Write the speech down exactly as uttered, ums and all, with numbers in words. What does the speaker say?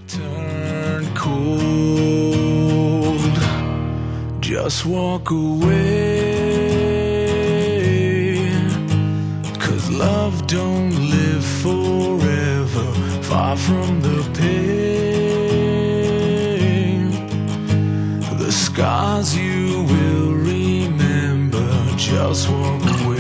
turn cold, just walk away, 'cause love don't live forever, far from the pain. The scars you will remember, just walk away.